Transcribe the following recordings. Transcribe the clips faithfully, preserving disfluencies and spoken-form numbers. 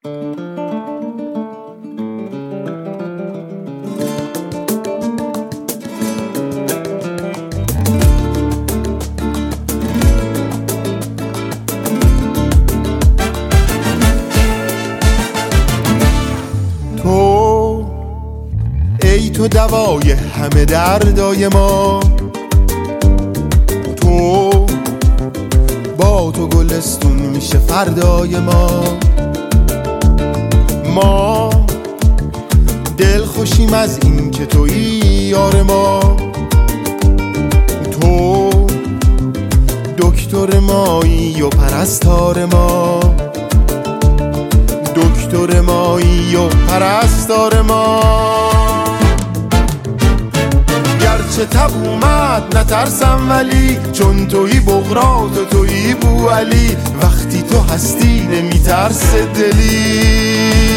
تو ای تو دوای همه دردای ما، تو با تو گلستون میشه فردای ما. ما دل خوشیم از این که تویی یار ما، تو دکتر مایی و پرستار ما، دکتر مایی و پرستار ما. گرچه تب اومد نترسم ولی، چون تویی بغرات و تویی بوعلی، وقتی تو هستی نمیترسه دلی.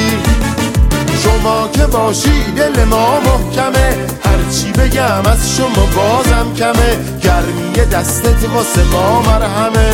شما که باشی دل ما محکمه، هرچی بگم از شما بازم کمه، گرمی دستت واسه ما مرهمه.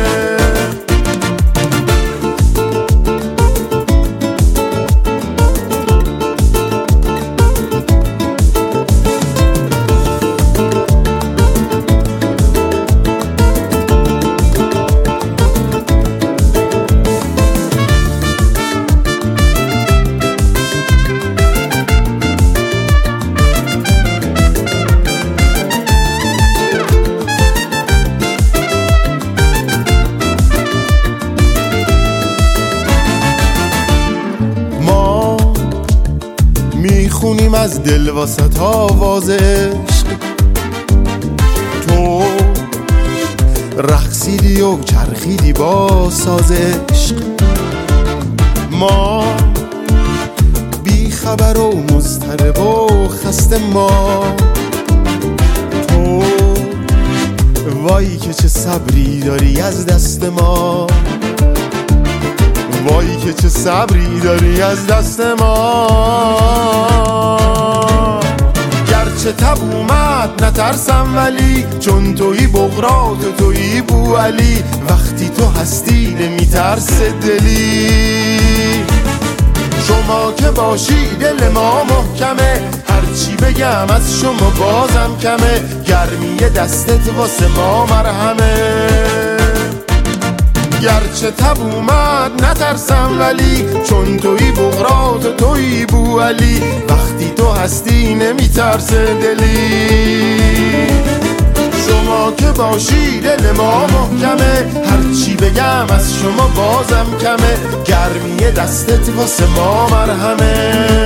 میخونیم از دل واسط آواز عشق، تو رقصیدی و چرخیدی با ساز عشق. ما بی خبر و مضطرب و خسته، ما تو وای که چه صبری داری از دست ما، وای که چه صبری داری از دست ما. گرچه تب اومد نترسم ولی، چون تویی بغرات و تویی بوعلی، وقتی تو هستی نمیترسه دلی. شما که باشی دل ما محکمه، هرچی بگم از شما بازم کمه، گرمی دستت واسه ما مرهمه. گرچه تب اومد نترسم ولی، چون تویی بغرات و تویی بوعلی، وقتی تو هستی نمیترسه دلی. شما که باشی دل ما محکمه، هرچی بگم از شما بازم کمه، گرمی دستت واسه ما مرهمه.